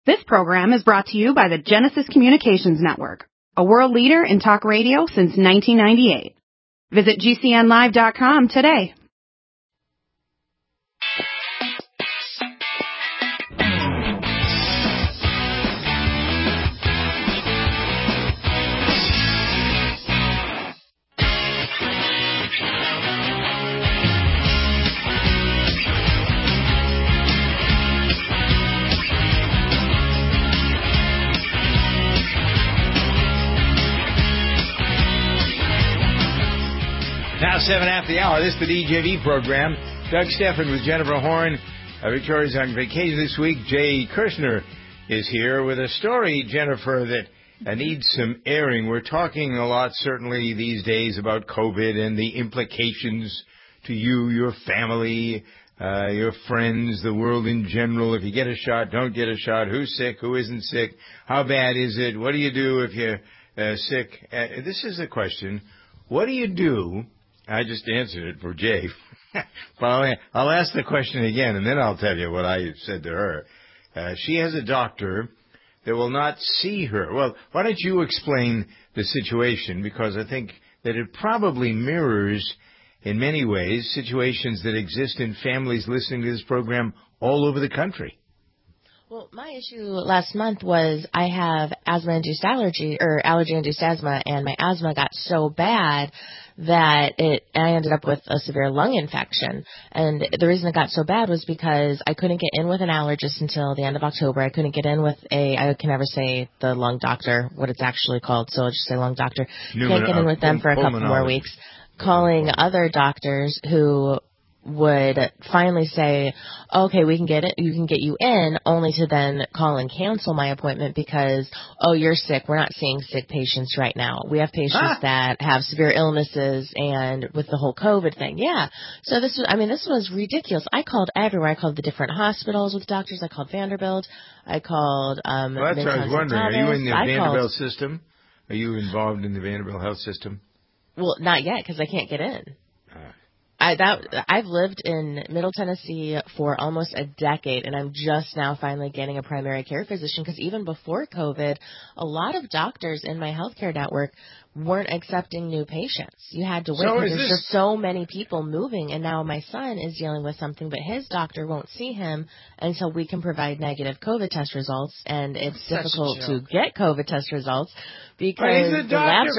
This program is brought to you by the Genesis Communications Network, a world leader in talk radio since 1998. Visit GCNlive.com today. Now 7 after the hour. This is the DJV program. Doug Stephan with Jennifer Horn. Victoria's on vacation this week. Jay Kirshner is here with a story, Jennifer, that needs some airing. We're talking a lot, certainly these days, about COVID and the implications to you, your family, your friends, the world in general. If you get a shot, don't get a shot. Who's sick? Who isn't sick? How bad is it? What do you do if you're sick? This is the question. What do you do? I just answered it for Jay. But I'll ask the question again, and then I'll tell you what I said to her. She has a doctor that will not see her. Well, why don't you explain the situation? Because I think that it probably mirrors, in many ways, situations that exist in families listening to this program all over the country. Well, my issue last month was I have asthma-induced allergy, or allergy-induced asthma, and my asthma got so bad that I ended up with a severe lung infection. And the reason it got so bad was because I couldn't get in with an allergist until the end of October. I couldn't get in with I can never say the lung doctor, what it's actually called, so I'll just say lung doctor. Can't get in with them for a couple more weeks. Calling other doctors who would finally say, okay, we can get it, you can get you in, only to then call and cancel my appointment because, oh, you're sick. We're not seeing sick patients right now. We have patients that have severe illnesses and with the whole COVID thing. Yeah. So this was ridiculous. I called everywhere. I called the different hospitals with doctors. I called Vanderbilt. I called, well, that's what I was wondering. Are you in the Vanderbilt system? Are you involved in the Vanderbilt health system? Well, not yet because I can't get in. I've lived in Middle Tennessee for almost a decade, and I'm just now finally getting a primary care physician because even before COVID, a lot of doctors in my healthcare network weren't accepting new patients. You had to wait because there's just so many people moving, and now my son is dealing with something, but his doctor won't see him until we can provide negative COVID test results, and it's difficult to get COVID test results because the labs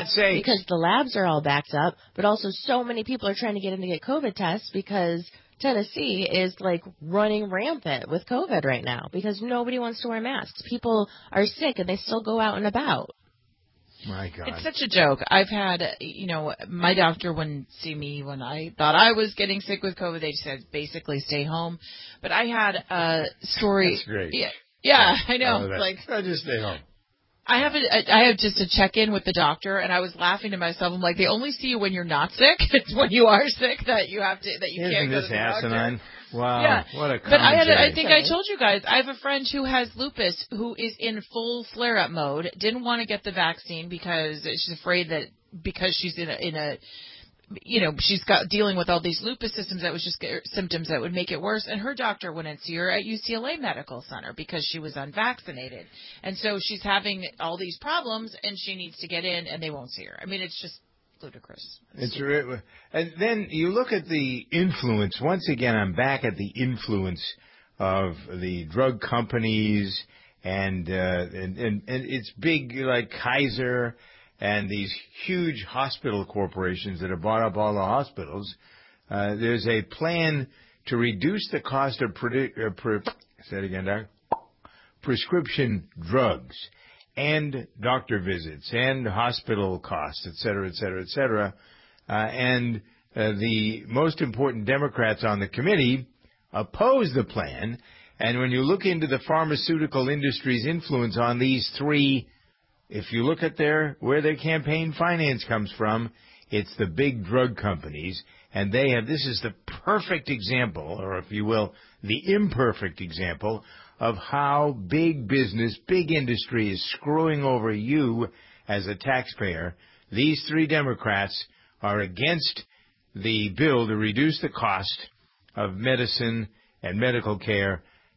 are all backed up, but also so many people are trying to get in to get COVID tests because Tennessee is like running rampant with COVID right now because nobody wants to wear masks. People are sick and they still go out and about. My God. It's such a joke. I've had, my doctor wouldn't see me when I thought I was getting sick with COVID. They said basically stay home. But I had a story. That's great. Yeah, I know. Just stay home. I have just a check-in with the doctor, and I was laughing to myself. I'm like, they only see you when you're not sick. It's when you are sick that you can't go to the doctor. Wow, yeah. What a But I think I told you guys, I have a friend who has lupus who is in full flare-up mode, didn't want to get the vaccine because she's afraid that because she's in a she's got dealing with all these lupus symptoms that would make it worse. And her doctor wouldn't see her at UCLA Medical Center because she was unvaccinated. And so she's having all these problems and she needs to get in and they won't see her. I mean, it's just ludicrous. And then you look at the influence. Once again, I'm back at the influence of the drug companies and it's big like Kaiser and these huge hospital corporations that have bought up all the hospitals. There's a plan to reduce the cost of prescription drugs and doctor visits and hospital costs, et cetera, et cetera, et cetera. And the most important Democrats on the committee oppose the plan. And when you look into the pharmaceutical industry's influence on these three, if you look at where their campaign finance comes from, it's the big drug companies. And this is the perfect example, or if you will, the imperfect example of how big business, big industry is screwing over you as a taxpayer. These three Democrats are against the bill to reduce the cost of medicine and medical care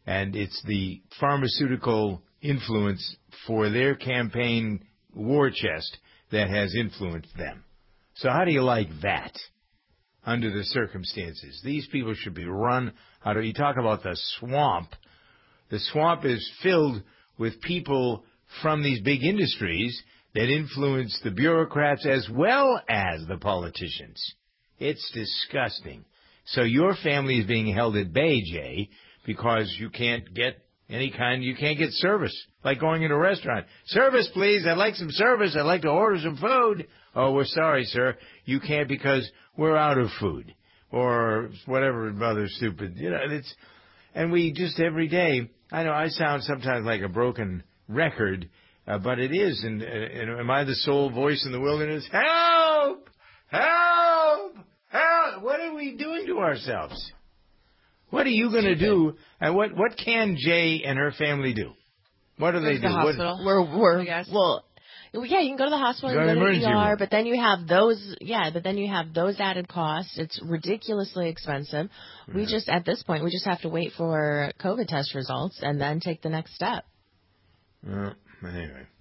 and it's the pharmaceutical influence for their campaign war chest that has influenced them. So how do you like that under the circumstances? These people should be run out of... You talk about the swamp. The swamp is filled with people from these big industries that influence the bureaucrats as well as the politicians. It's disgusting. So your family is being held at bay, Jay, because you can't get you can't get service, like going in a restaurant. Service, please. I'd like some service. I'd like to order some food. Oh, we're sorry, sir. You can't because we're out of food. Or whatever other stupid, and we just every day, I know I sound sometimes like a broken record, but it is. And am I the sole voice in the wilderness? Help! Help! Help! What are we doing to ourselves? What are you going to do? And what can Jay and her family do? What do they do? The hospital. You can go to the hospital, you can go to the ER, but then you have those added costs. It's ridiculously expensive. Yeah. At this point, we just have to wait for COVID test results and then take the next step. Anyway,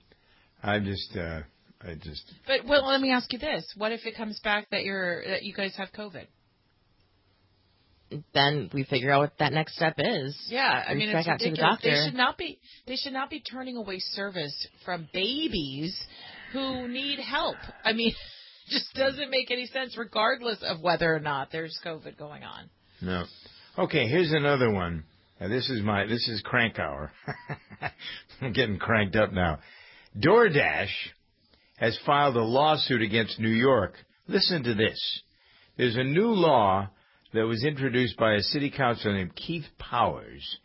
But let me ask you this: what if it comes back that you guys have COVID? Then we figure out what that next step is. Yeah, I mean, it's ridiculous. To the doctor. They should not be turning away service from babies who need help. I mean, it just doesn't make any sense, regardless of whether or not there's COVID going on. No. Okay, here's another one. This is crank hour. I'm getting cranked up now. DoorDash has filed a lawsuit against New York. Listen to this. There's a new law that was introduced by a city councilor named Keith Powers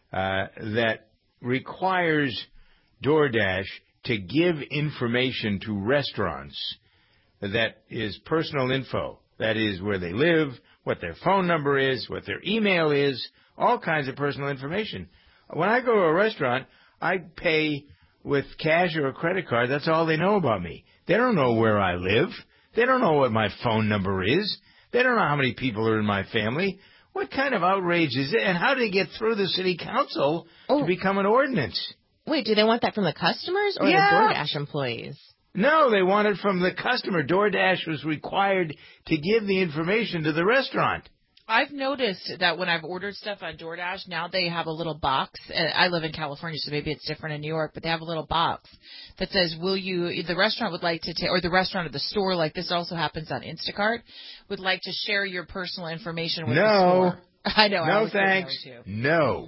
that requires DoorDash to give information to restaurants that is personal info. That is where they live, what their phone number is, what their email is, all kinds of personal information. When I go to a restaurant, I pay with cash or a credit card. That's all they know about me. They don't know where I live. They don't know what my phone number is. They don't know how many people are in my family. What kind of outrage is it? And how did it get through the city council to become an ordinance? Wait, do they want that from the customers or the DoorDash employees? No, they want it from the customer. DoorDash was required to give the information to the restaurant. I've noticed that when I've ordered stuff on DoorDash, now they have a little box. I live in California, so maybe it's different in New York, but they have a little box that says, the restaurant would like to or the restaurant or the store, like this also happens on Instacart, would like to share your personal information with the store. I know. No, thanks. No.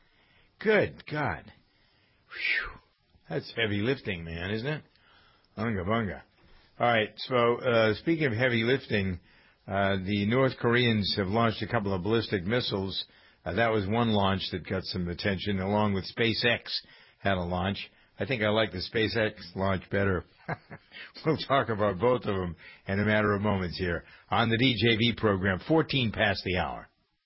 Good God. Whew. That's heavy lifting, man, isn't it? Unga bunga. All right, so speaking of heavy lifting, the North Koreans have launched a couple of ballistic missiles. That was one launch that got some attention, along with SpaceX had a launch. I think I like the SpaceX launch better. We'll talk about both of them in a matter of moments here on the DJV program, 14 past the hour.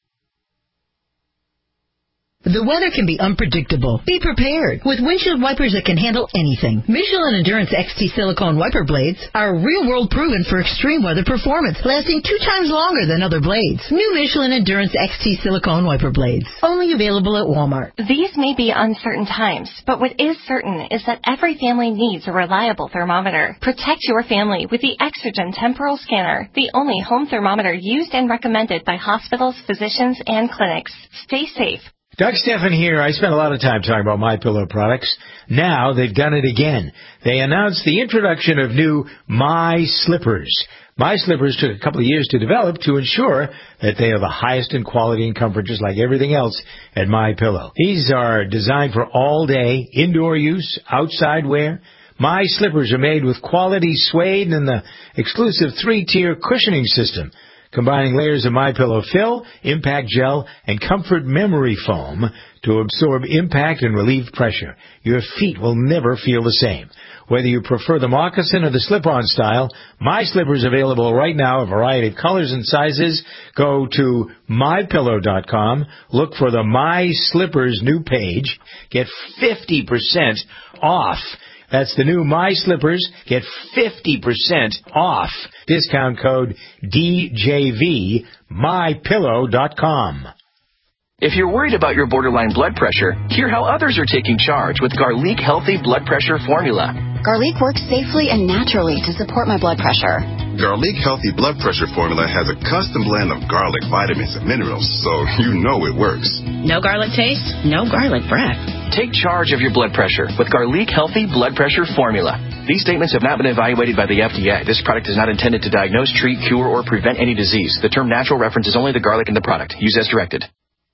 The weather can be unpredictable. Be prepared with windshield wipers that can handle anything. Michelin Endurance XT silicone wiper blades are real-world proven for extreme weather performance, lasting 2 times longer than other blades. New Michelin Endurance XT silicone wiper blades, only available at Walmart. These may be uncertain times, but what is certain is that every family needs a reliable thermometer. Protect your family with the Exergen Temporal Scanner, the only home thermometer used and recommended by hospitals, physicians, and clinics. Stay safe. Doug Stephan here. I spent a lot of time talking about MyPillow products. Now they've done it again. They announced the introduction of new My Slippers. My Slippers took a couple of years to develop to ensure that they are the highest in quality and comfort, just like everything else at MyPillow. These are designed for all-day indoor use, outside wear. My Slippers are made with quality suede and the exclusive 3-tier cushioning system, combining layers of MyPillow fill, impact gel, and comfort memory foam to absorb impact and relieve pressure. Your feet will never feel the same. Whether you prefer the moccasin or the slip-on style, My Slippers available right now, a variety of colors and sizes. Go to MyPillow.com, look for the My Slippers new page, get 50% off. That's the new My Slippers. Get 50% off. Discount code DJV, MyPillow.com. If you're worried about your borderline blood pressure, hear how others are taking charge with Garlic Healthy Blood Pressure Formula. Garlic works safely and naturally to support my blood pressure. Garlic Healthy Blood Pressure Formula has a custom blend of garlic, vitamins, and minerals, so you know it works. No garlic taste, no garlic breath. Take charge of your blood pressure with Garlic Healthy Blood Pressure Formula. These statements have not been evaluated by the FDA. This product is not intended to diagnose, treat, cure, or prevent any disease. The term natural references only the garlic in the product. Use as directed.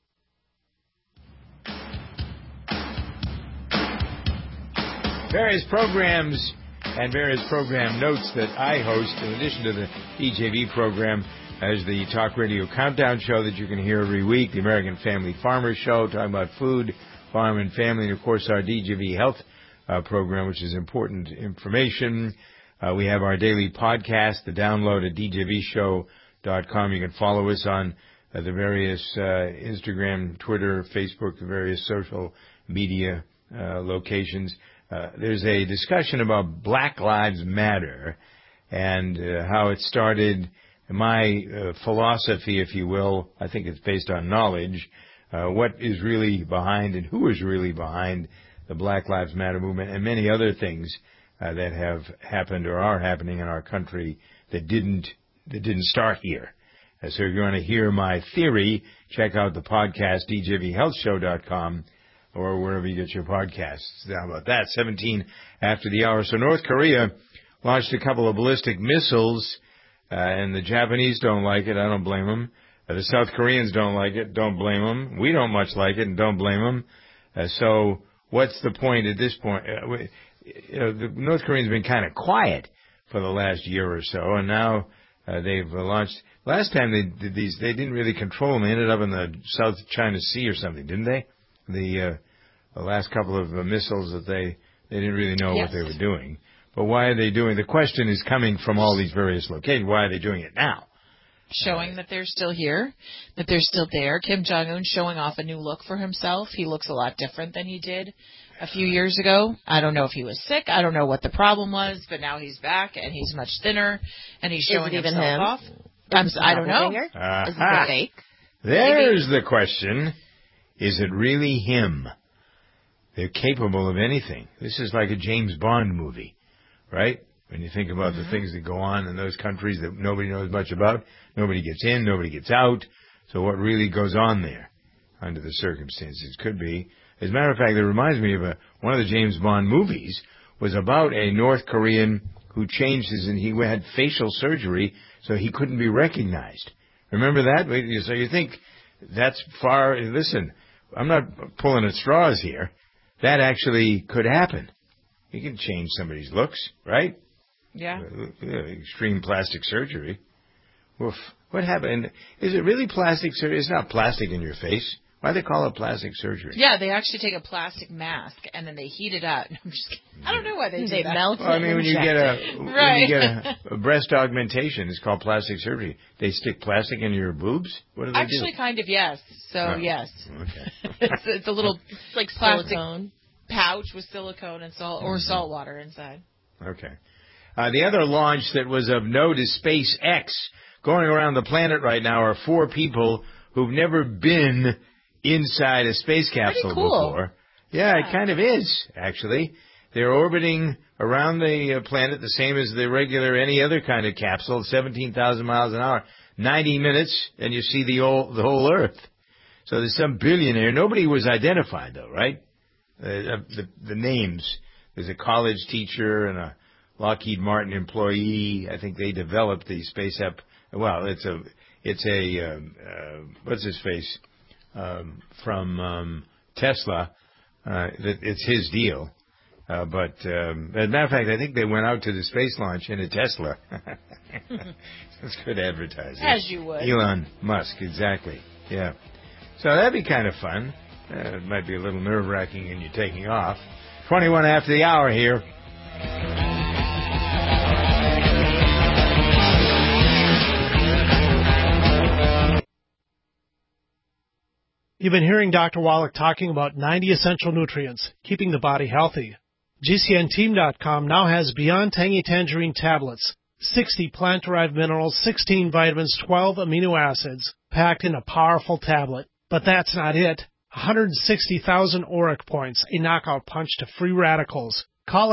Various programs and various program notes that I host, in addition to the DJV program, as the Talk Radio Countdown Show that you can hear every week, the American Family Farmer Show, talking about food, farm, and family, and, of course, our DJV Health program, which is important information. We have our daily podcast, the download at djvshow.com. You can follow us on the various Instagram, Twitter, Facebook, the various social media locations. There's a discussion about Black Lives Matter and how it started. My philosophy, if you will, I think it's based on knowledge, what is really behind and who is really behind the Black Lives Matter movement and many other things that have happened or are happening in our country that didn't start here. So if you want to hear my theory, check out the podcast, djvhealthshow.com, or wherever you get your podcasts. How about that? 17 after the hour. So North Korea launched a couple of ballistic missiles, and the Japanese don't like it. I don't blame them. The South Koreans don't like it. Don't blame them. We don't much like it, and don't blame them. So what's the point at this point? The North Koreans have been kind of quiet for the last year or so, and now they've launched. Last time they did these, they didn't really control them. They ended up in the South China Sea or something, didn't they? The last couple of missiles that they didn't really know what they were doing. But why are they doing? The question is coming from all these various locations. Why are they doing it now? Showing that they're still here, that they're still there. Kim Jong-un showing off a new look for himself. He looks a lot different than he did a few years ago. I don't know if he was sick. I don't know what the problem was, but now he's back and he's much thinner and he's showing himself off. I don't know. Is it fake? There's the question. Is it really him? They're capable of anything. This is like a James Bond movie, right? When you think about the things that go on in those countries that nobody knows much about, nobody gets in, nobody gets out. So what really goes on there under the circumstances could be. As a matter of fact, it reminds me of one of the James Bond movies was about a North Korean who changed and he had facial surgery so he couldn't be recognized. Remember that? So you think that's far. Listen, I'm not pulling at straws here. That actually could happen. You can change somebody's looks, right? Yeah. Extreme plastic surgery. Oof. What happened? Is it really plastic surgery? It's not plastic in your face. Why do they call it plastic surgery? Yeah, they actually take a plastic mask and then they heat it up. I'm just kidding. I don't know why they do that. Melt well, I mean, when you get a breast augmentation, it's called plastic surgery. They stick plastic in your boobs? What do they do? Actually, kind of, yes. So, yes. Okay. It's a little like plastic silicone pouch with silicone and salt water inside. Okay. The other launch that was of note is SpaceX. Going around the planet right now are 4 people who've never been inside a space capsule before. Yeah, it kind of is, actually. They're orbiting around the planet the same as the regular any other kind of capsule, 17,000 miles an hour. 90 minutes, and you see the whole Earth. So there's some billionaire. Nobody was identified, though, right? The names. There's a college teacher and a Lockheed Martin employee. I think they developed the space app. Well, it's a what's his face from Tesla. It's his deal. But as a matter of fact, I think they went out to the space launch in a Tesla. That's good advertising. As you would. Elon Musk, exactly. Yeah. So that'd be kind of fun. It might be a little nerve-wracking in you taking off. 21 after the hour here. You've been hearing Dr. Wallach talking about 90 essential nutrients, keeping the body healthy. GCNteam.com now has Beyond Tangy Tangerine tablets, 60 plant-derived minerals, 16 vitamins, 12 amino acids, packed in a powerful tablet. But that's not it. 160,000 ORAC points, a knockout punch to free radicals. Call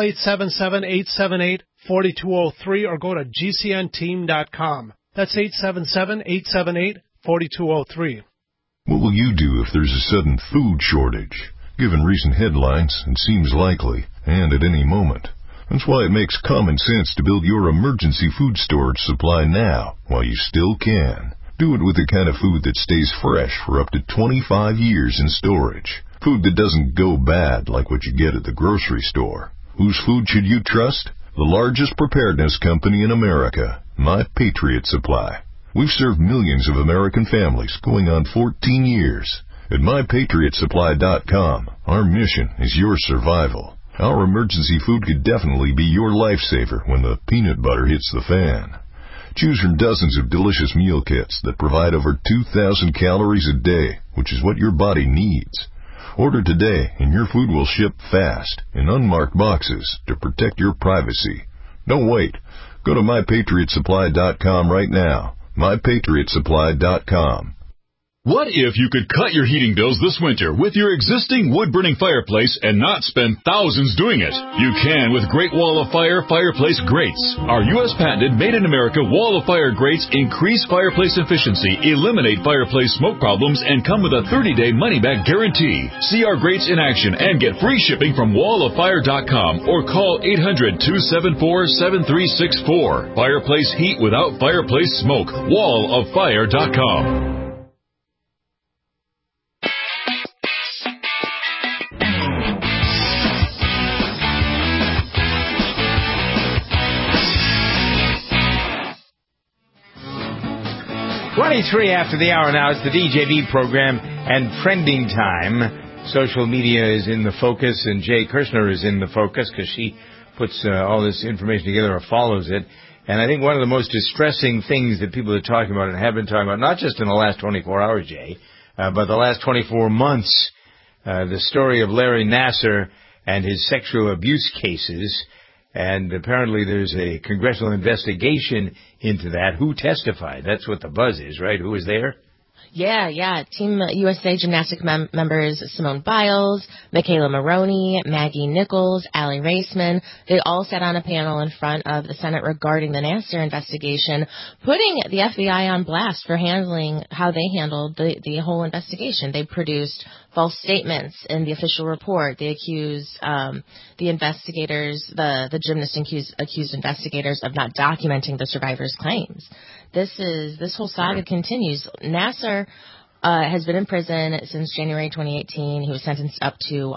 877-878-4203 or go to GCNteam.com. That's 877-878-4203. What will you do if there's a sudden food shortage? Given recent headlines, it seems likely, and at any moment. That's why it makes common sense to build your emergency food storage supply now, while you still can. Do it with the kind of food that stays fresh for up to 25 years in storage. Food that doesn't go bad like what you get at the grocery store. Whose food should you trust? The largest preparedness company in America, My Patriot Supply. We've served millions of American families going on 14 years. At MyPatriotSupply.com, our mission is your survival. Our emergency food could definitely be your lifesaver when the peanut butter hits the fan. Choose from dozens of delicious meal kits that provide over 2,000 calories a day, which is what your body needs. Order today and your food will ship fast in unmarked boxes to protect your privacy. Don't wait. Go to MyPatriotSupply.com right now. MyPatriotSupply.com. What if you could cut your heating bills this winter with your existing wood-burning fireplace and not spend thousands doing it? You can with Great Wall of Fire fireplace grates. Our U.S. patented made-in-America Wall of Fire grates increase fireplace efficiency, eliminate fireplace smoke problems, and come with a 30-day money-back guarantee. See our grates in action and get free shipping from wallofire.com or call 800-274-7364. Fireplace heat without fireplace smoke. Wallofire.com. Three after the hour now. It's the DJV program and trending time. Social media is in the focus, and Jay Kirshner is in the focus because she puts all this information together or follows it. And I think one of the most distressing things that people are talking about and have been talking about, not just in the last 24 hours, Jay, but the last 24 months, the story of Larry Nassar and his sexual abuse cases. And apparently there's a congressional investigation into that. Who testified? That's what the buzz is, right? Who was there? Yeah. Team USA gymnastic members Simone Biles, Michaela Maroney, Maggie Nichols, Allie Raceman, they all sat on a panel in front of the Senate regarding the Nassar investigation, putting the FBI on blast for how they handled the whole investigation. They produced false statements in the official report. They accused the investigators, the gymnast accused investigators of not documenting the survivors' claims. This whole saga continues. Nassar has been in prison since January 2018. He was sentenced up to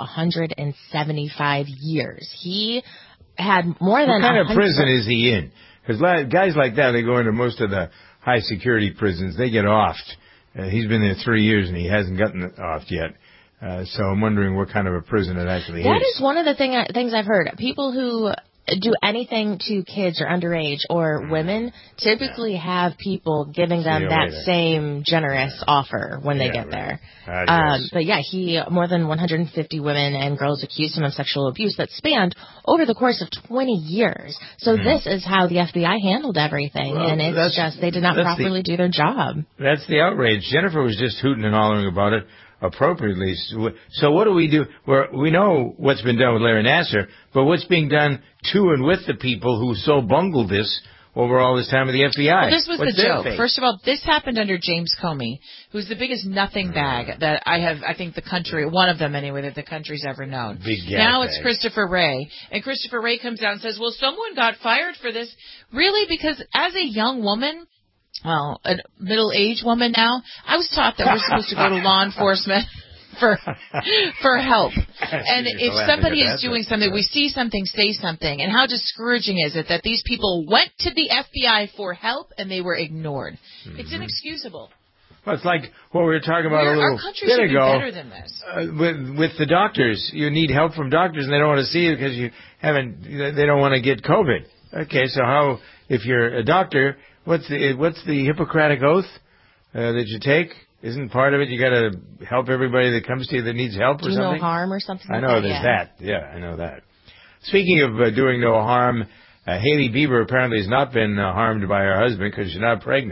175 years. He had more than... What kind of prison is he in? Because guys like that, they go into most of the high security prisons. They get offed. He's been there 3 years and he hasn't gotten offed yet. So I'm wondering what kind of a prison it actually is. That is one of the things I've heard. People who do anything to kids or underage or women typically have people giving them that same generous offer when they get there. But yeah, more than 150 women and girls accused him of sexual abuse that spanned over the course of 20 years. So this is how the FBI handled everything, and it's just they did not properly do their job. That's the outrage. Jennifer was just hooting and hollering about it appropriately. So what do? We know what's been done with Larry Nassar, but what's being done to and with the people who so bungled this over all this time with the FBI? Well, this was the joke. First of all, this happened under James Comey, who's the biggest nothing bag that I think the country, one of them anyway, that the country's ever known. Now it's Christopher Wray. And Christopher Wray comes out and says, well, someone got fired for this. Really? Because as a young woman, well, a middle-aged woman now, I was taught that we're supposed to go to law enforcement for help. And if somebody is doing something, we see something, say something. And how discouraging is it that these people went to the FBI for help and they were ignored? Mm-hmm. It's inexcusable. Well, it's like what we were talking about a little bit ago. Our country should be better than this. With the doctors, you need help from doctors, and they don't want to see you because they don't want to get COVID. Okay, so how, if you're a doctor, what's the Hippocratic oath that you take? Isn't part of it you got to help everybody that comes to you that needs help or something? Do no harm or something I know like there's that. Yeah, I know that. Speaking of doing no harm, Hailey Bieber apparently has not been harmed by her husband because she's not pregnant.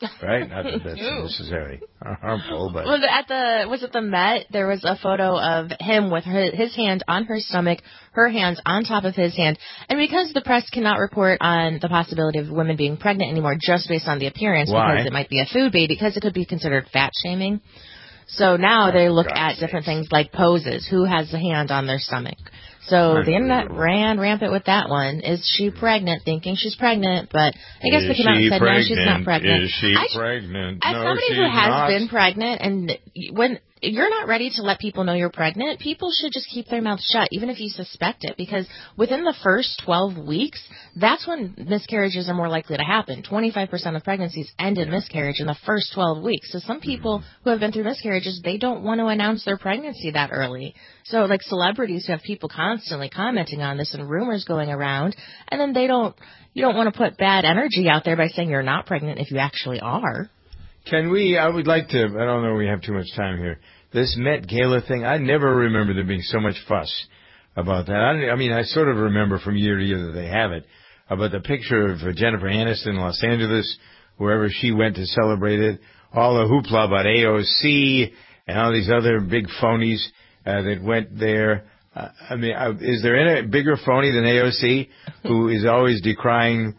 right? Not that that's necessarily harmful, but... Well, was it the Met? There was a photo of him with his hand on her stomach, her hands on top of his hand. And because the press cannot report on the possibility of women being pregnant anymore just based on the appearance, because it might be a food baby, because it could be considered fat shaming. So now they look at different things like poses. Who has a hand on their stomach? So the internet ran rampant with that one. Is she pregnant? Thinking she's pregnant, but I guess they came out and said, no, she's not pregnant. Is she pregnant? As somebody who has been pregnant, and when you're not ready to let people know you're pregnant, people should just keep their mouths shut, even if you suspect it, because within the first 12 weeks, that's when miscarriages are more likely to happen. 25% of pregnancies end in miscarriage in the first 12 weeks. So some people who have been through miscarriages, they don't want to announce their pregnancy that early. So like celebrities who have people constantly commenting on this and rumors going around, and then you don't want to put bad energy out there by saying you're not pregnant if you actually are. I would like to, I don't know if we have too much time here, this Met Gala thing, I never remember there being so much fuss about that. I mean, I sort of remember from year to year that they have it, about the picture of Jennifer Aniston in Los Angeles, wherever she went to celebrate it, all the hoopla about AOC and all these other big phonies that went there. I mean, is there any bigger phony than AOC, who is always decrying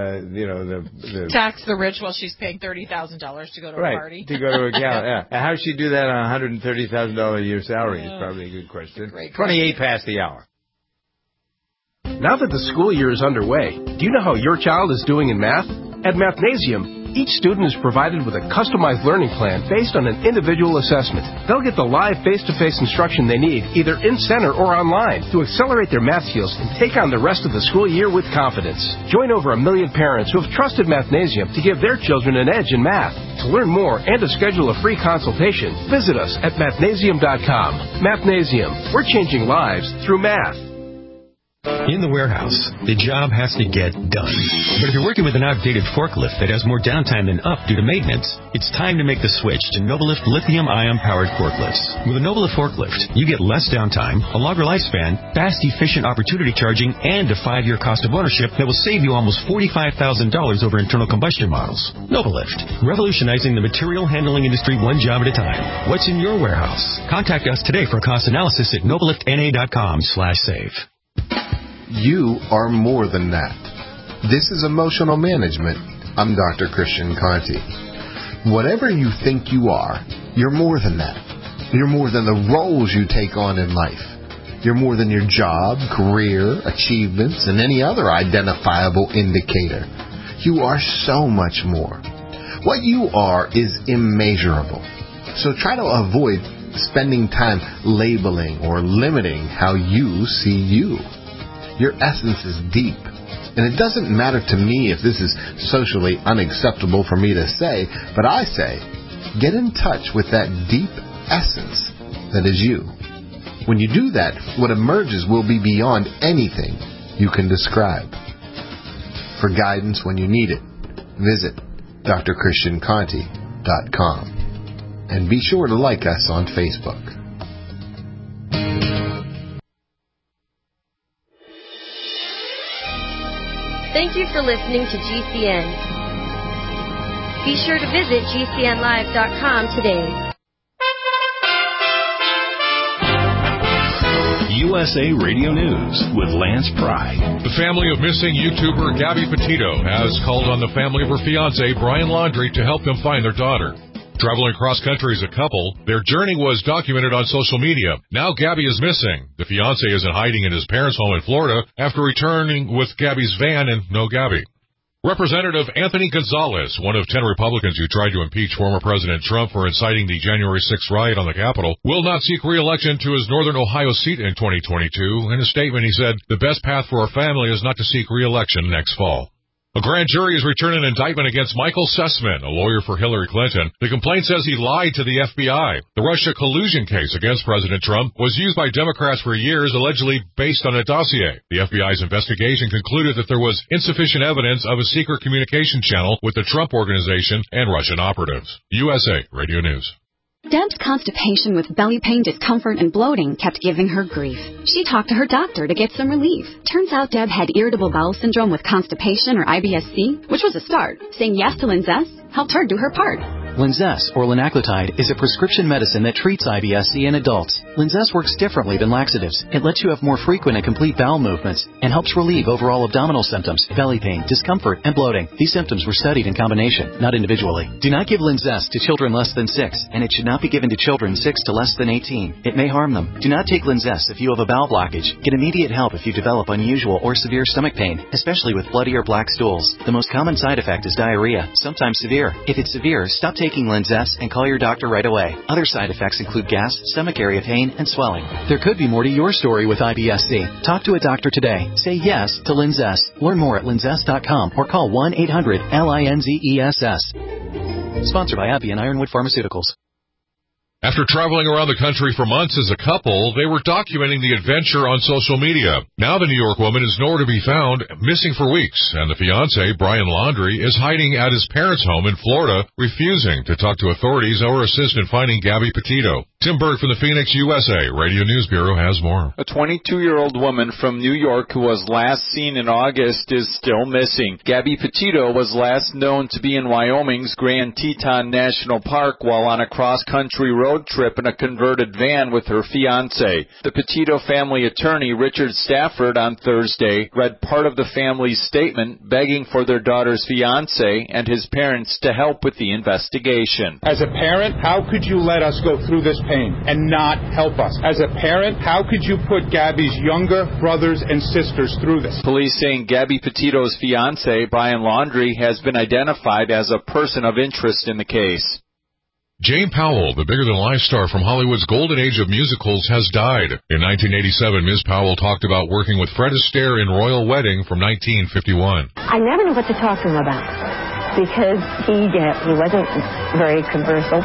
the tax the rich while she's paying $30,000 to go to a party. To go to a gala, yeah. And how she do that on a $130,000 a year salary is probably a good question. 28 past the hour. Now that the school year is underway, do you know how your child is doing in math? At Mathnasium, each student is provided with a customized learning plan based on an individual assessment. They'll get the live face-to-face instruction they need, either in-center or online, to accelerate their math skills and take on the rest of the school year with confidence. Join over 1 million parents who have trusted Mathnasium to give their children an edge in math. To learn more and to schedule a free consultation, visit us at mathnasium.com. Mathnasium, we're changing lives through math. In the warehouse, the job has to get done. But if you're working with an outdated forklift that has more downtime than up due to maintenance, it's time to make the switch to Nobelift lithium-ion powered forklifts. With a Nobelift forklift, you get less downtime, a longer lifespan, fast, efficient opportunity charging, and a 5-year cost of ownership that will save you almost $45,000 over internal combustion models. Nobelift, revolutionizing the material handling industry one job at a time. What's in your warehouse? Contact us today for a cost analysis at nobeliftna.com/save. You are more than that. This is Emotional Management. I'm Dr. Christian Conti. Whatever you think you are, you're more than that. You're more than the roles you take on in life. You're more than your job, career, achievements, and any other identifiable indicator. You are so much more. What you are is immeasurable. So try to avoid spending time labeling or limiting how you see you. Your essence is deep, and it doesn't matter to me if this is socially unacceptable for me to say, but I say, get in touch with that deep essence that is you. When you do that, what emerges will be beyond anything you can describe. For guidance when you need it, visit drchristianconti.com. And be sure to like us on Facebook. Thank you for listening to GCN. Be sure to visit GCNlive.com today. USA Radio News with Lance Pry. The family of missing YouTuber Gabby Petito has called on the family of her fiancé, Brian Laundrie, to help them find their daughter. Traveling cross country as a couple, their journey was documented on social media. Now Gabby is missing. The fiancé is in hiding in his parents' home in Florida after returning with Gabby's van and no Gabby. Representative Anthony Gonzalez, one of 10 Republicans who tried to impeach former President Trump for inciting the January 6th riot on the Capitol, will not seek re-election to his Northern Ohio seat in 2022. In a statement, he said, "The best path for our family is not to seek re-election next fall." A grand jury has returned an indictment against Michael Sussman, a lawyer for Hillary Clinton. The complaint says he lied to the FBI. The Russia collusion case against President Trump was used by Democrats for years, allegedly based on a dossier. The FBI's investigation concluded that there was insufficient evidence of a secret communication channel with the Trump Organization and Russian operatives. USA Radio News. Deb's constipation with belly pain, discomfort, and bloating kept giving her grief. She talked to her doctor to get some relief. Turns out Deb had irritable bowel syndrome with constipation, or IBS-C, which was a start. Saying yes to Linzess helped her do her part. Linzess, or linaclotide, is a prescription medicine that treats IBS-C in adults. Linzess works differently than laxatives. It lets you have more frequent and complete bowel movements and helps relieve overall abdominal symptoms, belly pain, discomfort, and bloating. These symptoms were studied in combination, not individually. Do not give Linzess to children less than 6, and it should not be given to children 6 to less than 18. It may harm them. Do not take Linzess if you have a bowel blockage. Get immediate help if you develop unusual or severe stomach pain, especially with bloody or black stools. The most common side effect is diarrhea, sometimes severe. If it's severe, stop taking Linzess and call your doctor right away. Other side effects include gas, stomach area pain, and swelling. There could be more to your story with IBS-C. Talk to a doctor today. Say yes to Linzess. Learn more at linzess.com or call 1-800-LINZESS. Sponsored by AbbVie and Ironwood Pharmaceuticals. After traveling around the country for months as a couple, they were documenting the adventure on social media. Now the New York woman is nowhere to be found, missing for weeks, and the fiancé, Brian Laundrie, is hiding at his parents' home in Florida, refusing to talk to authorities or assist in finding Gabby Petito. Tim Berg from the Phoenix, USA Radio News Bureau has more. A 22-year-old woman from New York who was last seen in August is still missing. Gabby Petito was last known to be in Wyoming's Grand Teton National Park while on a cross-country road trip in a converted van with her fiancé. The Petito family attorney, Richard Stafford, on Thursday read part of the family's statement begging for their daughter's fiancé and his parents to help with the investigation. As a parent, how could you let us go through this pain and not help us? As a parent, how could you put Gabby's younger brothers and sisters through this? Police saying Gabby Petito's fiancé, Brian Laundrie, has been identified as a person of interest in the case. Jane Powell, the bigger-than-life star from Hollywood's golden age of musicals, has died. In 1987, Ms. Powell talked about working with Fred Astaire in Royal Wedding from 1951. I never knew what to talk to him about because he wasn't very conversant.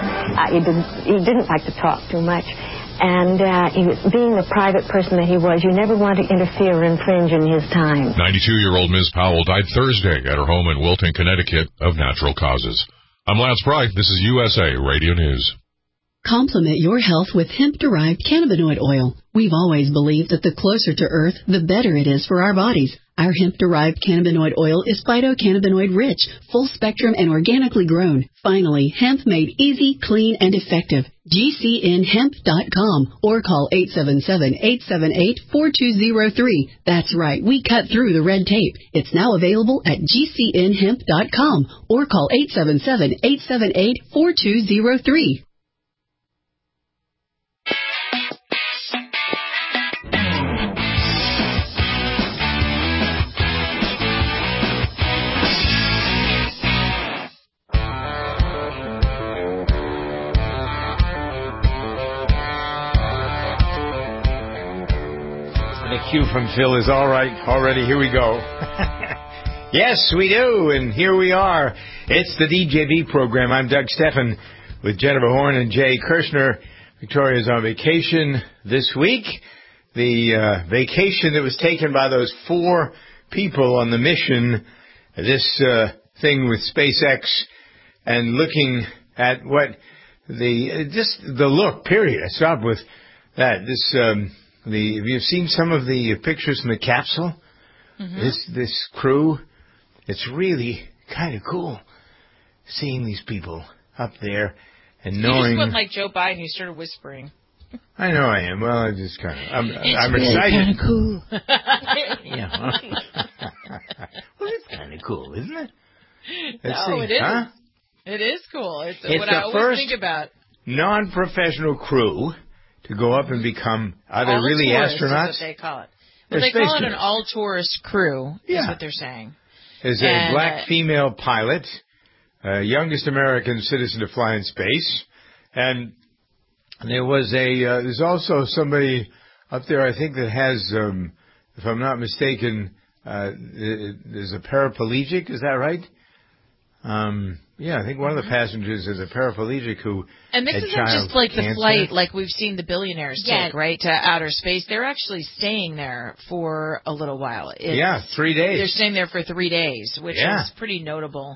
He didn't like to talk too much. And being the private person that he was, you never want to interfere or infringe in his time. 92-year-old Ms. Powell died Thursday at her home in Wilton, Connecticut, of natural causes. I'm Lance Pry. This is USA Radio News. Complement your health with hemp-derived cannabinoid oil. We've always believed that the closer to Earth, the better it is for our bodies. Our hemp-derived cannabinoid oil is phytocannabinoid-rich, full-spectrum, and organically grown. Finally, hemp made easy, clean, and effective. GCNhemp.com or call 877-878-4203. That's right, we cut through the red tape. It's now available at GCNhemp.com or call 877-878-4203. The cue from Phil is all right already. Here we go. Yes, we do, and here we are. It's the DJV program. I'm Doug Steffen with Jennifer Horn and Jay Kirshner. Victoria's on vacation this week. The vacation that was taken by those 4 people on the mission, this thing with SpaceX, and looking at what the look, period. I stopped with that. Have you seen some of the pictures from the capsule? Mm-hmm. This crew, it's really kind of cool seeing these people up there and knowing. You just went like Joe Biden. You started whispering. I know I am. Well, I just kind of. I'm really excited. Kind of cool. Yeah. Well, it's kind of cool, isn't it? It is. Huh? It is cool. It's what the I always first think about. Non-professional crew to go up and become, are they really astronauts? Is what they call it. Well, they call it an all-tourist crew, is what they're saying. There's a black female pilot, youngest American citizen to fly in space, and there's also somebody up there, I think, that has, if I'm not mistaken, there's a paraplegic, is that right? Yeah, I think one of the passengers is a paraplegic who And this isn't just like the flight like we've seen the billionaires take, right, to outer space. They're actually staying there for a little while. 3 days. They're staying there for 3 days, which is pretty notable.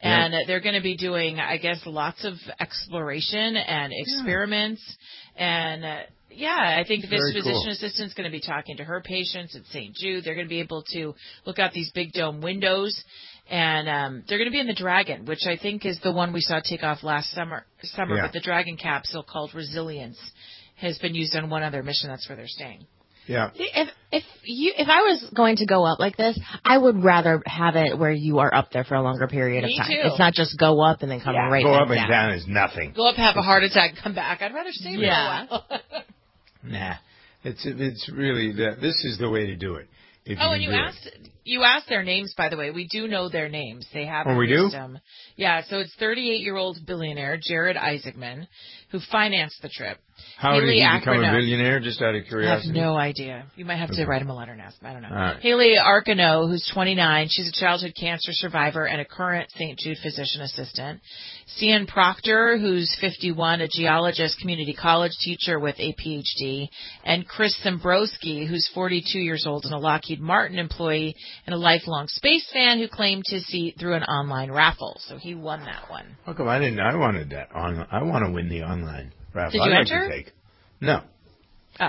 And they're going to be doing, I guess, lots of exploration and experiments. And, I think this physician assistant is going to be talking to her patients at St. Jude. They're going to be able to look out these big dome windows. And they're going to be in the Dragon, which I think is the one we saw take off last summer. But the Dragon capsule called Resilience has been used on one other mission. That's where they're staying. Yeah. See, if I was going to go up like this, I would rather have it where you are up there for a longer period of time. Too. It's not just go up and then come right go back up and down is nothing. Go up, have a heart attack, and come back. I'd rather stay for a while. Nah, it's really this is the way to do it. And you asked their names, by the way. We do know their names. They have. Oh, we do? Yeah. So it's 38-year-old billionaire Jared Isaacman, who financed the trip. How did he become a billionaire? Just out of curiosity. I have no idea. You might have to write him a letter and ask him. I don't know. Right. Haley Arcano, who's 29. She's a childhood cancer survivor and a current St. Jude physician assistant. Cian Proctor, who's 51, a geologist, community college teacher with a PhD. And Chris Zembrowski, who's 42 years old and a Lockheed Martin employee and a lifelong space fan who claimed his seat through an online raffle. So he won that one. How come I didn't? I wanted that. I want to win the online raffle. Did you enter? Like to take. No. Oh.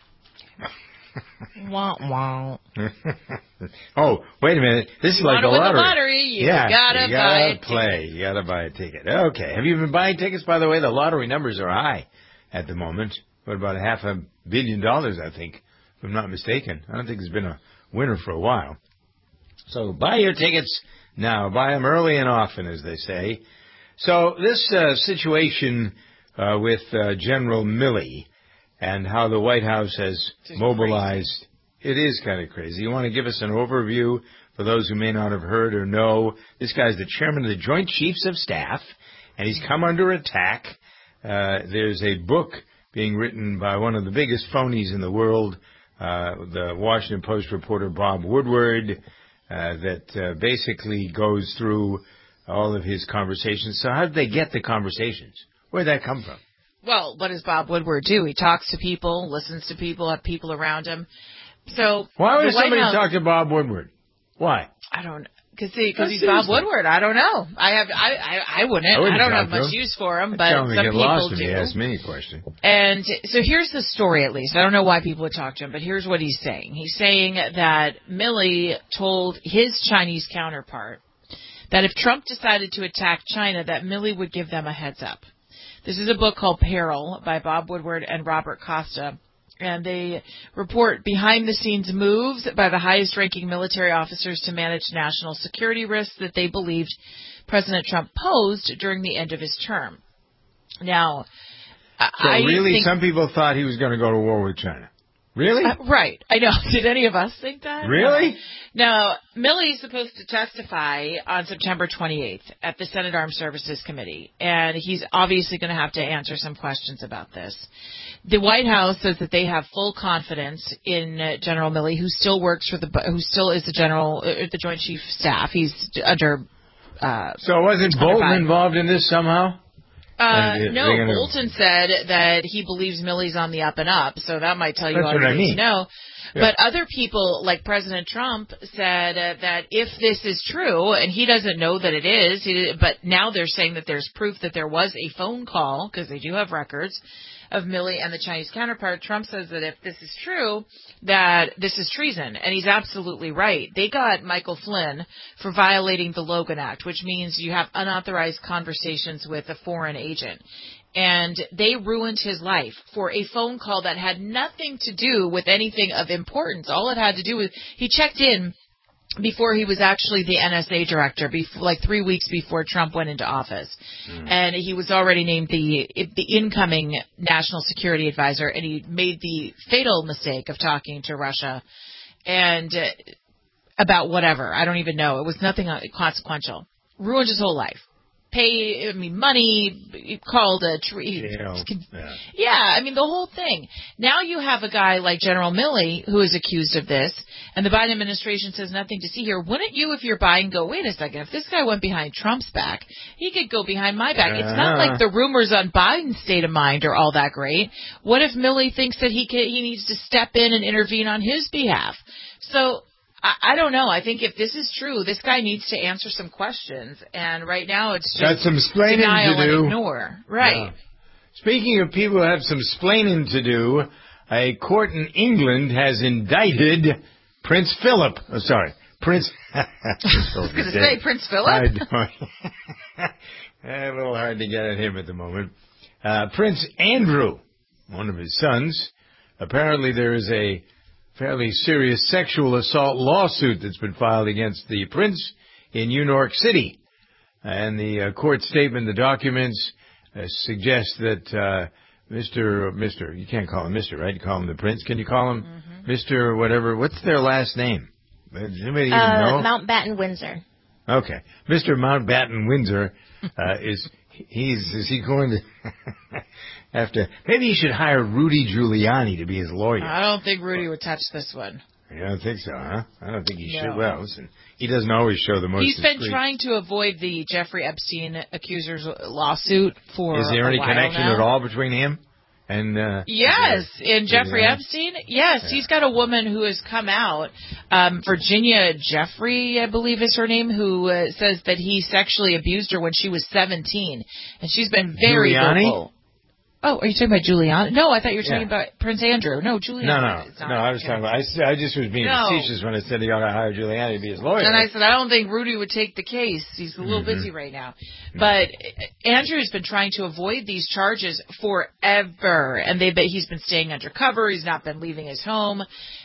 Wah, wah. Oh, wait a minute. This is like the lottery. The lottery, you gotta buy a play. ticket. You gotta buy a ticket. Okay. Have you been buying tickets? By the way, the lottery numbers are high at the moment. What, about $500 million, I think, if I'm not mistaken. I don't think there's been a winner for a while. So buy your tickets now. Buy them early and often, as they say. So this situation with General Milley and how the White House has mobilized. It is kind of crazy. You want to give us an overview for those who may not have heard or know? This guy's the chairman of the Joint Chiefs of Staff, and he's come under attack. There's a book being written by one of the biggest phonies in the world, the Washington Post reporter Bob Woodward, that basically goes through all of his conversations. So how did they get the conversations? Where did that come from? Well, what does Bob Woodward do? He talks to people, listens to people, have people around him. So why would somebody talk to Bob Woodward? Why? I don't know. Because he's Bob Woodward. I don't know. I wouldn't. I don't have much use for him, but some people do. He ask me a question. And so here's the story, at least. I don't know why people would talk to him, but here's what he's saying. He's saying that Milley told his Chinese counterpart that if Trump decided to attack China, that Milley would give them a heads up. This is a book called Peril by Bob Woodward and Robert Costa, and they report behind-the-scenes moves by the highest-ranking military officers to manage national security risks that they believed President Trump posed during the end of his term. Now, some people thought he was going to go to war with China. Really? Right. I know. Did any of us think that? Really? No. Milley is supposed to testify on September 28th at the Senate Armed Services Committee, and he's obviously going to have to answer some questions about this. The White House says that they have full confidence in General Milley, who still is the general, the Joint Chief of Staff. He's under. So wasn't Bolton involved in this somehow? No, Bolton said that he believes Milley's on the up and up, so that might tell you all you need to know. Yeah. But other people, like President Trump, said that if this is true, and he doesn't know that it is, but now they're saying that there's proof that there was a phone call, because they do have records, of Milley and the Chinese counterpart. Trump says that if this is true, that this is treason, and he's absolutely right. They got Michael Flynn for violating the Logan Act, which means you have unauthorized conversations with a foreign agent. And they ruined his life for a phone call that had nothing to do with anything of importance. All it had to do with, he checked in before he was actually the NSA director, like 3 weeks before Trump went into office. And he was already named the incoming national security advisor, and he made the fatal mistake of talking to Russia and about whatever. I don't even know. It was nothing consequential. Ruined his whole life. Money, called a tree. Yeah, the whole thing. Now you have a guy like General Milley who is accused of this, and the Biden administration says nothing to see here. Wouldn't you, if you're Biden, go, wait a second, if this guy went behind Trump's back, he could go behind my back. It's not like the rumors on Biden's state of mind are all that great. What if Milley thinks that he needs to step in and intervene on his behalf? So I don't know. I think if this is true, this guy needs to answer some questions. And right now it's just got some splaining denial to do. and ignore. Right. Yeah. Speaking of people who have some splaining to do, a court in England has indicted Prince Philip. Oh, sorry, Prince. I was going to say Prince Philip. A little hard to get at him at the moment. Prince Andrew, one of his sons. Apparently there is a fairly serious sexual assault lawsuit that's been filed against the prince in New York City. And the court statement, the documents, suggest that Mr. You can't call him Mr., right? You call him the prince. Can you call him Mr. whatever? What's their last name? Does anybody even know? Mountbatten Windsor. Okay. Mr. Mountbatten Windsor is he going to have to, maybe he should hire Rudy Giuliani to be his lawyer. I don't think Rudy would touch this one. You don't think so, huh? I don't think he should. No. Well, listen, he doesn't always show the most He's been discreet. trying to avoid the Jeffrey Epstein accusers lawsuit for Is there any a while connection now. at all between him and Yes, and Jeffrey Epstein. Yes, he's got a woman who has come out, Virginia Jeffrey, I believe is her name, who says that he sexually abused her when she was 17, and she's been very Giuliani? vocal. Oh, are you talking about Giuliani? No, I thought you were talking about Prince Andrew. No, Giuliani. No, I was talking about, I just was being facetious when I said he ought to hire Giuliani to be his lawyer. And I said, I don't think Rudy would take the case. He's a little busy right now. But Andrew's been trying to avoid these charges forever. And he's been staying undercover. He's not been leaving his home.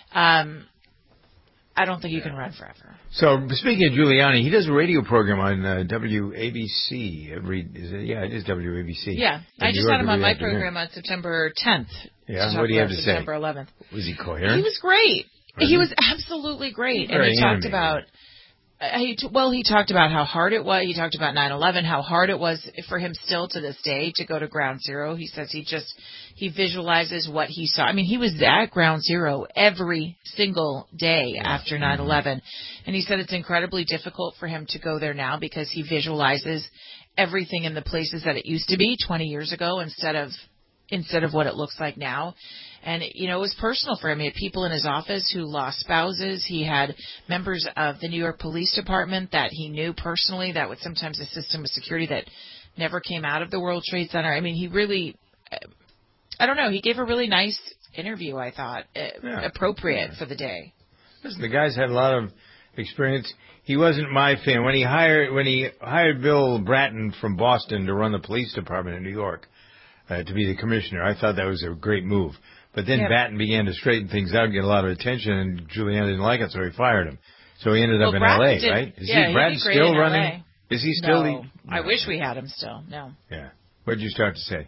I don't think you can run forever. So, speaking of Giuliani, he does a radio program on WABC. It is WABC. Yeah, I just had him on my program on September 10th. Yeah, what do you have to say? September 11th. Was he coherent? He was great. He was absolutely great. And he talked about... He talked about how hard it was. He talked about 9/11, how hard it was for him still to this day to go to Ground Zero. He says he visualizes what he saw. I mean, he was at Ground Zero every single day after 9/11. And he said it's incredibly difficult for him to go there now because he visualizes everything in the places that it used to be 20 years ago instead of what it looks like now. And, it was personal for him. He had people in his office who lost spouses. He had members of the New York Police Department that he knew personally that would sometimes assist him with security that never came out of the World Trade Center. I mean, he really, I don't know, he gave a really nice interview, I thought, appropriate for the day. Listen, the guy's had a lot of experience. He wasn't my fan. When he hired Bill Bratton from Boston to run the police department in New York, to be the commissioner, I thought that was a great move. But then Batten began to straighten things out and get a lot of attention, and Giuliani didn't like it, so he fired him. So he ended up in L.A., right? Is Bratton still running? Is he still? No, I wish we had him still. No. Yeah. What did you start to say?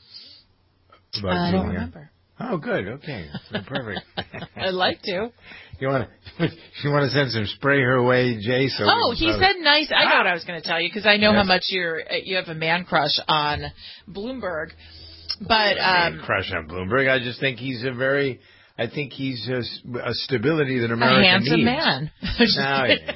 I don't remember. Oh, good. Okay. Perfect. I'd like to. You want to send some spray her way, Jay? So he said nice. I know what I was going to tell you because I know how much you have a man crush on Bloomberg. But crush on Bloomberg. I just think he's a stability that America needs. A handsome man.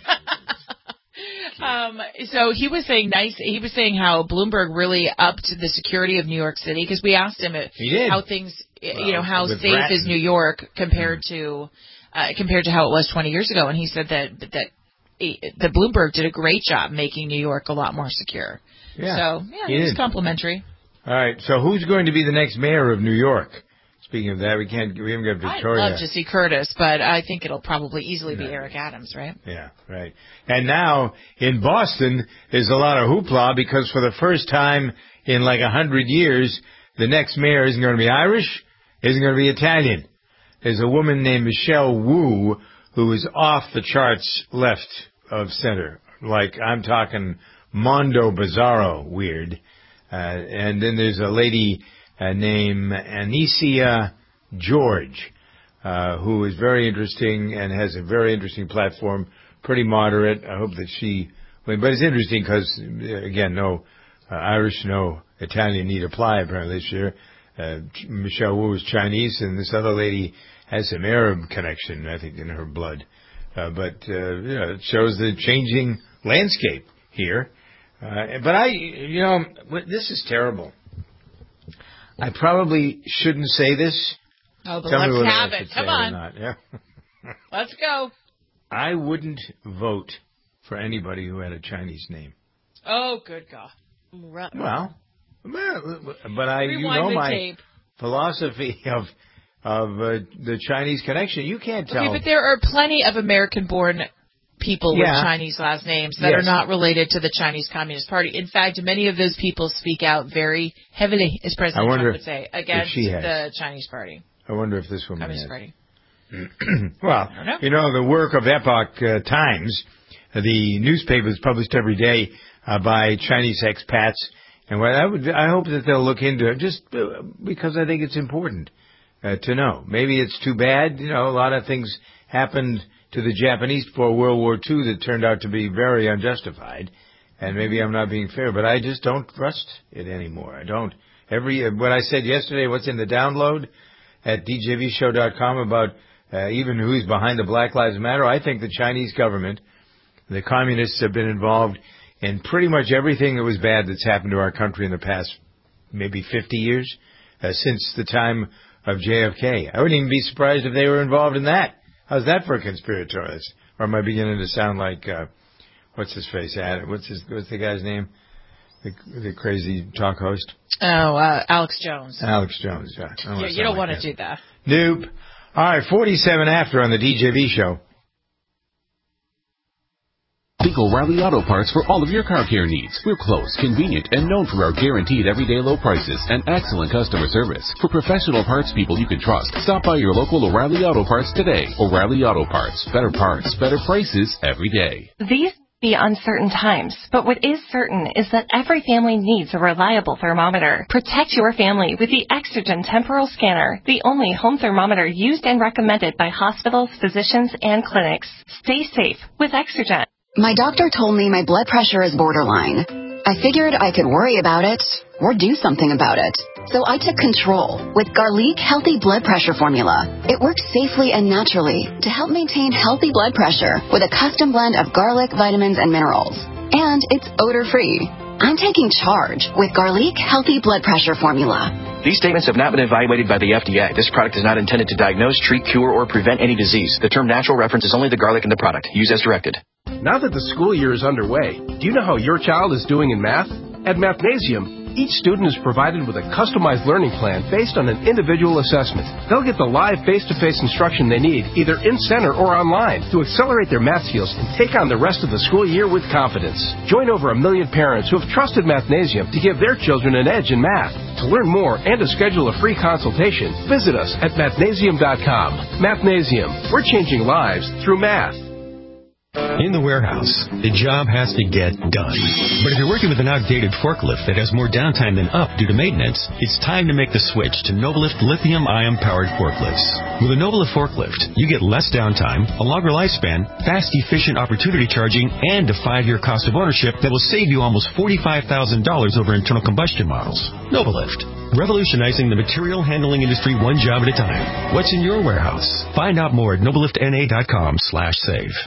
So he was saying He was saying how Bloomberg really upped the security of New York City because we asked him how things, how safe Bratton. is New York compared to how it was 20 years ago, and he said that Bloomberg did a great job making New York a lot more secure. Yeah, so he was complimentary. All right, so who's going to be the next mayor of New York? Speaking of that, we haven't got Victoria. I'd love to see Curtis, but I think it'll probably easily be Eric Adams, right? Yeah, right. And now in Boston, there's a lot of hoopla because for the first time in like 100 years, the next mayor isn't going to be Irish, isn't going to be Italian. There's a woman named Michelle Wu who is off the charts left of center. Like, I'm talking Mondo Bizarro weird. And then there's a lady named Anicia George, who is very interesting and has a very interesting platform, pretty moderate. I hope that she wins. But it's interesting because, again, no Irish, no Italian need apply apparently this year. Michelle Wu is Chinese, and this other lady has some Arab connection, I think, in her blood. But it shows the changing landscape here. But this is terrible. I probably shouldn't say this. Oh, but let's have it. Come on. Yeah. Let's go. I wouldn't vote for anybody who had a Chinese name. Oh, good God. Well, but you know Rewind the my tape. philosophy of the Chinese connection. You can't tell. Okay, but there are plenty of American-born people with Chinese last names that are not related to the Chinese Communist Party. In fact, many of those people speak out very heavily, as President Trump would say, against the Chinese Party. I wonder if this woman Communist has. Party. Well, you know, the work of Epoch Times, the newspaper is published every day by Chinese expats, and I hope that they'll look into it, just because I think it's important to know. Maybe it's too bad, you know, a lot of things happened to the Japanese before World War II that turned out to be very unjustified, and maybe I'm not being fair, but I just don't trust it anymore. I don't. What I said yesterday, what's in the download at djvshow.com about even who's behind the Black Lives Matter, I think the Chinese government, the communists have been involved in pretty much everything that was bad that's happened to our country in the past maybe 50 years, since the time of JFK. I wouldn't even be surprised if they were involved in that. How's that for a conspiratorialist? Or am I beginning to sound like, what's his face? What's the guy's name? The crazy talk host? Oh, Alex Jones. Alex Jones, yeah. You don't want to do that. Nope. All right, 47 after on the DJV show. Think O'Reilly Auto Parts for all of your car care needs. We're close, convenient, and known for our guaranteed everyday low prices and excellent customer service. For professional parts people you can trust, stop by your local O'Reilly Auto Parts today. O'Reilly Auto Parts. Better parts, better prices every day. These be uncertain times, but what is certain is that every family needs a reliable thermometer. Protect your family with the Exergen Temporal Scanner, the only home thermometer used and recommended by hospitals, physicians, and clinics. Stay safe with Exergen. My doctor told me my blood pressure is borderline. I figured I could worry about it or do something about it. So I took control with Garlic Healthy Blood Pressure Formula. It works safely and naturally to help maintain healthy blood pressure with a custom blend of garlic, vitamins, and minerals. And it's odor-free. I'm taking charge with Garlic Healthy Blood Pressure Formula. These statements have not been evaluated by the FDA. This product is not intended to diagnose, treat, cure, or prevent any disease. The term natural references only the garlic in the product. Use as directed. Now that the school year is underway, do you know how your child is doing in math? At Mathnasium, each student is provided with a customized learning plan based on an individual assessment. They'll get the live face-to-face instruction they need, either in-center or online, to accelerate their math skills and take on the rest of the school year with confidence. Join over 1 million parents who have trusted Mathnasium to give their children an edge in math. To learn more and to schedule a free consultation, visit us at mathnasium.com. Mathnasium, we're changing lives through math. In the warehouse, the job has to get done. But if you're working with an outdated forklift that has more downtime than up due to maintenance, it's time to make the switch to Novalift lithium-ion powered forklifts. With a Novalift forklift, you get less downtime, a longer lifespan, fast, efficient opportunity charging, and a 5-year cost of ownership that will save you almost $45,000 over internal combustion models. Novalift, revolutionizing the material handling industry one job at a time. What's in your warehouse? Find out more at novaliftna.com/save.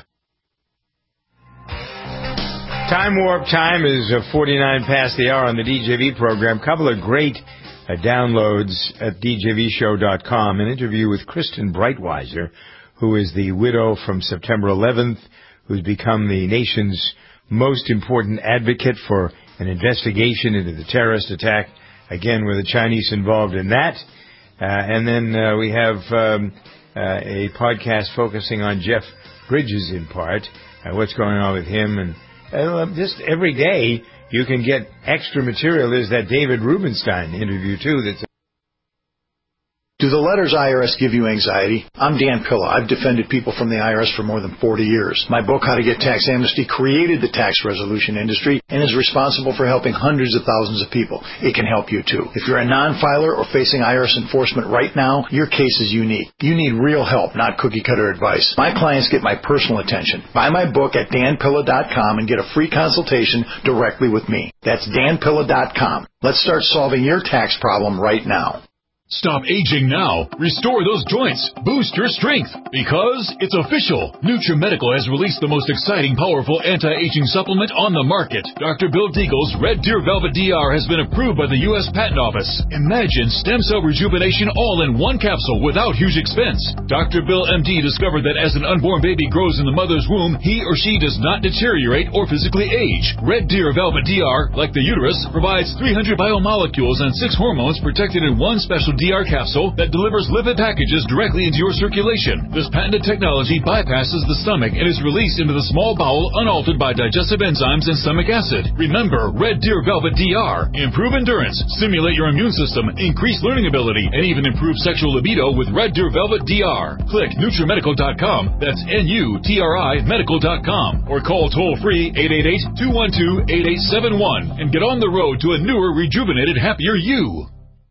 Time Warp Time is 49 past the hour on the DJV program. Couple of great downloads at djvshow.com. An interview with Kristen Breitweiser, who is the widow from September 11th, who's become the nation's most important advocate for an investigation into the terrorist attack, again with the Chinese involved in that. And then we have a podcast focusing on Jeff Bridges in part, what's going on with him, and just every day you can get extra material. There's that David Rubenstein interview, too. Do the letters IRS give you anxiety? I'm Dan Pilla. I've defended people from the IRS for more than 40 years. My book, How to Get Tax Amnesty, created the tax resolution industry and is responsible for helping hundreds of thousands of people. It can help you, too. If you're a non-filer or facing IRS enforcement right now, your case is unique. You need real help, not cookie-cutter advice. My clients get my personal attention. Buy my book at danpilla.com and get a free consultation directly with me. That's danpilla.com. Let's start solving your tax problem right now. Stop aging now. Restore those joints. Boost your strength. Because it's official. NutriMedical has released the most exciting, powerful anti-aging supplement on the market. Dr. Bill Deagle's Red Deer Velvet DR has been approved by the U.S. Patent Office. Imagine stem cell rejuvenation all in one capsule without huge expense. Dr. Bill MD discovered that as an unborn baby grows in the mother's womb, he or she does not deteriorate or physically age. Red Deer Velvet DR, like the uterus, provides 300 biomolecules and 6 hormones protected in one special DR capsule that delivers lipid packages directly into your circulation. This patented technology bypasses the stomach and is released into the small bowel unaltered by digestive enzymes and stomach acid. Remember, Red Deer Velvet DR. Improve endurance, stimulate your immune system, increase learning ability, and even improve sexual libido with Red Deer Velvet DR. Click NutriMedical.com. That's NUTRI Medical.com. Or call toll-free 888-212-8871 and get on the road to a newer, rejuvenated, happier you.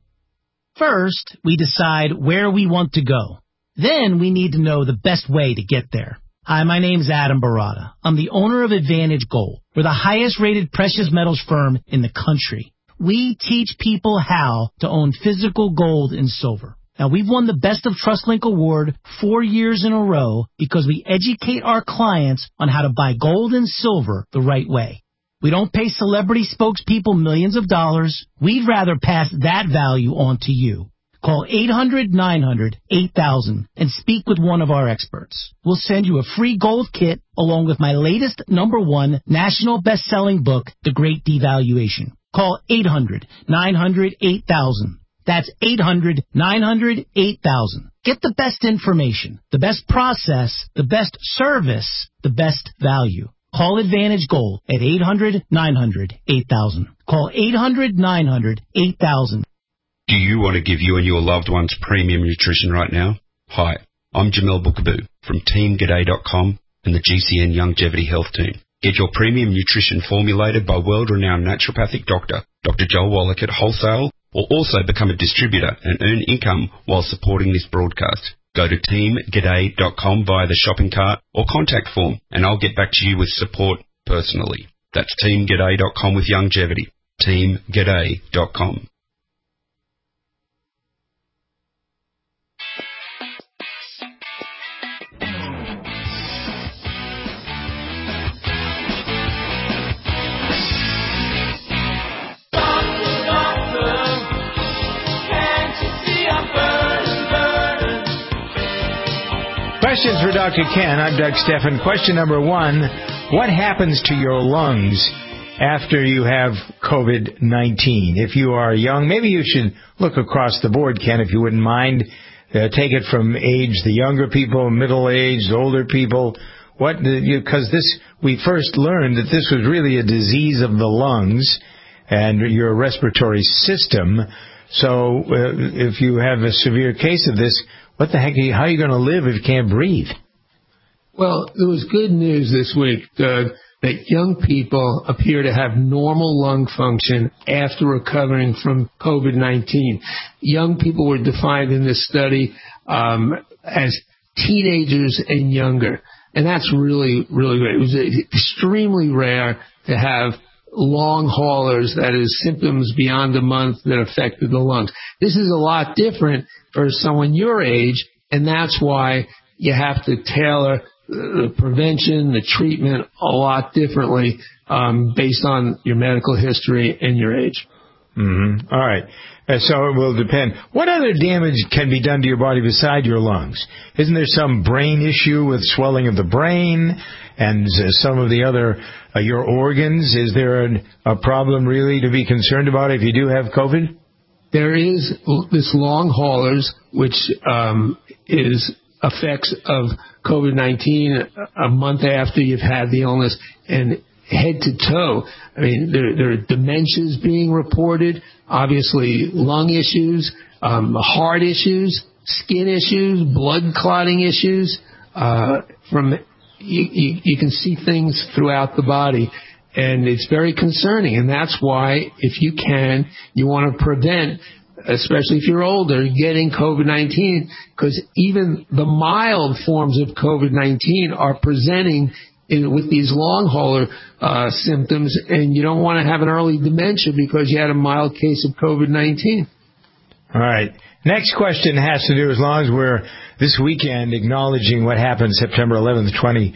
First, we decide where we want to go. Then we need to know the best way to get there. Hi, my name's Adam Barada. I'm the owner of Advantage Gold. We're the highest-rated precious metals firm in the country. We teach people how to own physical gold and silver. Now, we've won the Best of TrustLink Award 4 years in a row because we educate our clients on how to buy gold and silver the right way. We don't pay celebrity spokespeople millions of dollars. We'd rather pass that value on to you. Call 800-900-8000 and speak with one of our experts. We'll send you a free gold kit along with my latest #1 national best-selling book, The Great Devaluation. Call 800-900-8000. That's 800-900-8000. Get the best information, the best process, the best service, the best value. Call Advantage Gold at 800-900-8000. Call 800-900-8000. Do you want to give you and your loved ones premium nutrition right now? Hi, I'm Jamel Bookaboo from TeamGaday.com and the GCN Longevity Health Team. Get your premium nutrition formulated by world-renowned naturopathic doctor, Dr. Joel Wallach at Wholesale, or also become a distributor and earn income while supporting this broadcast. Go to TeamGaday.com via the shopping cart or contact form, and I'll get back to you with support personally. That's TeamGaday.com with longevity. TeamGaday.com. Questions for Dr. Ken. I'm Doug Steffen. Question number 1, what happens to your lungs after you have COVID-19? If you are young, maybe you should look across the board, Ken, if you wouldn't mind. Take it from age, the younger people, middle-aged, older people. Because we first learned that this was really a disease of the lungs and your respiratory system. So if you have a severe case of this, what the heck? How are you going to live if you can't breathe? Well, there was good news this week, Doug, that young people appear to have normal lung function after recovering from COVID-19. Young people were defined in this study as teenagers and younger. And that's really, really great. It was extremely rare to have long haulers, that is, symptoms beyond a month that affected the lungs. This is a lot different for someone your age, and that's why you have to tailor the prevention, the treatment a lot differently based on your medical history and your age. Mm-hmm. All right. So it will depend. What other damage can be done to your body beside your lungs? Isn't there some brain issue with swelling of the brain and some of the other your organs? Is there a problem really to be concerned about if you do have COVID? There is this long haulers, which is effects of COVID-19 a month after you've had the illness, and head to toe. I mean, there are dementias being reported, obviously lung issues, heart issues, skin issues, blood clotting issues. You can see things throughout the body, and it's very concerning. And that's why, if you can, you want to prevent, especially if you're older, getting COVID-19, because even the mild forms of COVID-19 are presenting with these long hauler symptoms, and you don't want to have an early dementia because you had a mild case of COVID-19. All right. Next question has to do, as long as we're this weekend acknowledging what happened September 11th,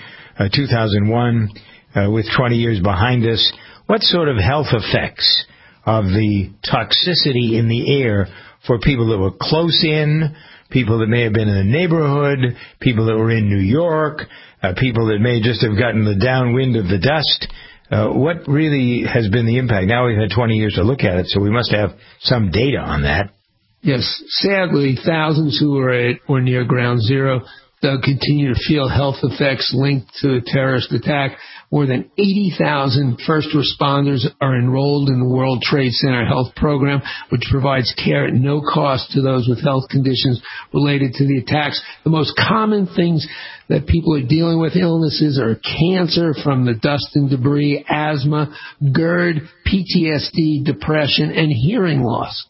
2001, with 20 years behind us, what sort of health effects of the toxicity in the air for people that were close in, people that may have been in the neighborhood, people that were in New York, people that may just have gotten the downwind of the dust? What really has been the impact? Now we've had 20 years to look at it, so we must have some data on that. Yes, sadly, thousands who were at or near ground zero continue to feel health effects linked to a terrorist attack. More than 80,000 first responders are enrolled in the World Trade Center Health Program, which provides care at no cost to those with health conditions related to the attacks. The most common things that people are dealing with illnesses are cancer from the dust and debris, asthma, GERD, PTSD, depression, and hearing loss.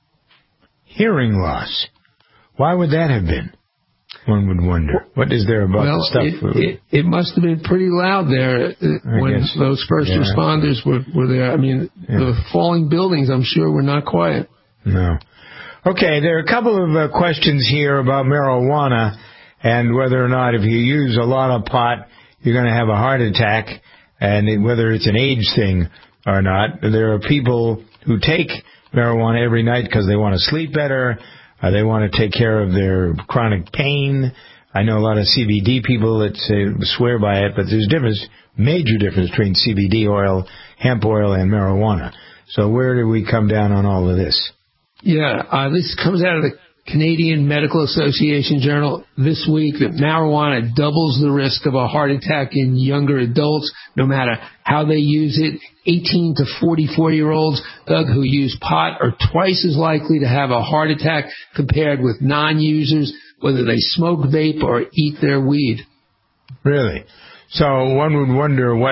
Hearing loss. Why would that have been? One would wonder. What is there about the stuff? It must have been pretty loud there when those first responders were there. I mean, the falling buildings, I'm sure, were not quiet. No. Okay, there are a couple of questions here about marijuana and whether or not if you use a lot of pot, you're going to have a heart attack, and whether it's an age thing or not. There are people who take marijuana every night because they want to sleep better. They want to take care of their chronic pain. I know a lot of CBD people that swear by it, but there's major difference between CBD oil, hemp oil, and marijuana. So where do we come down on all of this? Yeah, this comes out of the Canadian Medical Association Journal this week that marijuana doubles the risk of a heart attack in younger adults, no matter how they use it. 18 to 44-year-olds, Doug, who use pot are twice as likely to have a heart attack compared with non-users, whether they smoke, vape, or eat their weed. Really? So one would wonder what,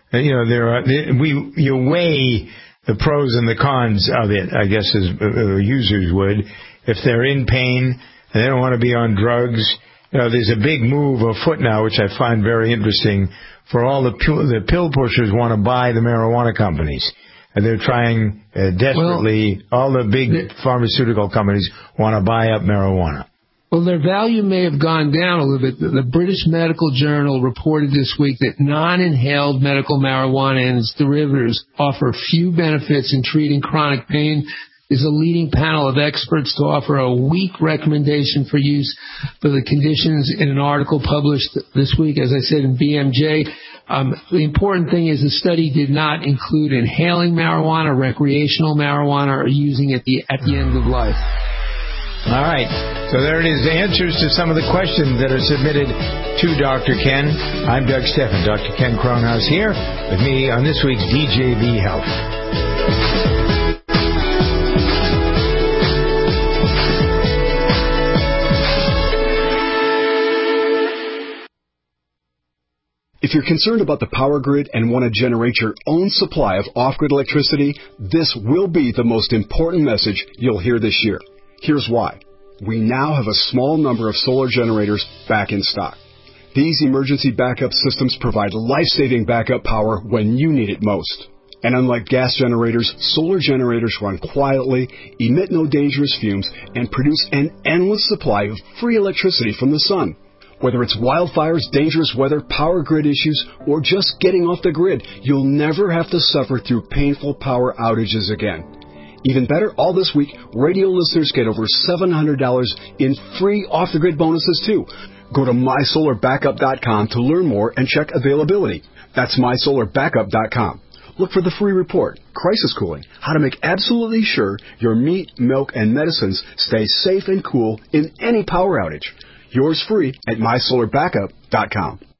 you weigh the pros and the cons of it, I guess, as users would. If they're in pain and they don't want to be on drugs, there's a big move afoot now, which I find very interesting, for all the pill pushers want to buy the marijuana companies. And they're trying desperately, all the big pharmaceutical companies want to buy up marijuana. Well, their value may have gone down a little bit. The British Medical Journal reported this week that non-inhaled medical marijuana and its derivatives offer few benefits in treating chronic pain. There's a leading panel of experts to offer a weak recommendation for use for the conditions in an article published this week, as I said, in BMJ. The important thing is the study did not include inhaling marijuana, recreational marijuana, or using it at the end of life. All right. So there it is, the answers to some of the questions that are submitted to Dr. Ken. I'm Doug Steffen. Dr. Ken Kronhaus here with me on this week's DJV Health. If you're concerned about the power grid and want to generate your own supply of off-grid electricity, this will be the most important message you'll hear this year. Here's why. We now have a small number of solar generators back in stock. These emergency backup systems provide life-saving backup power when you need it most. And unlike gas generators, solar generators run quietly, emit no dangerous fumes, and produce an endless supply of free electricity from the sun. Whether it's wildfires, dangerous weather, power grid issues, or just getting off the grid, you'll never have to suffer through painful power outages again. Even better, all this week, radio listeners get over $700 in free off-the-grid bonuses, too. Go to mysolarbackup.com to learn more and check availability. That's mysolarbackup.com. Look for the free report, Crisis Cooling, how to make absolutely sure your meat, milk, and medicines stay safe and cool in any power outage. Yours free at mysolarbackup.com.